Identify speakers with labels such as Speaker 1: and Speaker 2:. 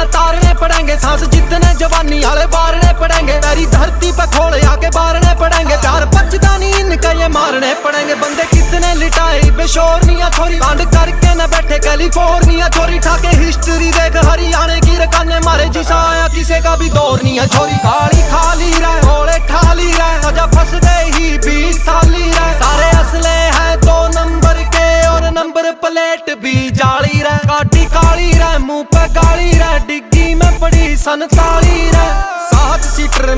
Speaker 1: न तारने पड़ेंगे, सांस जितने जवानी वाले वारने पड़ेंगे। तेरी धरती पे खोल आके बारने पड़ेंगे, प्यार बचता नहीं इनका ये मारने पड़ेंगे। बंदे कितने लिटाए बेशोरनिया छोरी, कांड करके न बैठे कैलिफोर्निया छोरी। ठाके हिस्ट्री देख हरियाणे की रकाने मारे, जिसा आया किसी का भी दौर नहीं है छोरी। काली खाली रहे होले ठाली रहे, सजा फंस गए ही 20 साली रहे। सारे असले हैं 2 नंबर के और नंबर प्लेट भी जाली रहे। काटी काली रहे मुंह पे गाली रहे, डिग्गी में पड़ी 47 रहे। 7 सीटर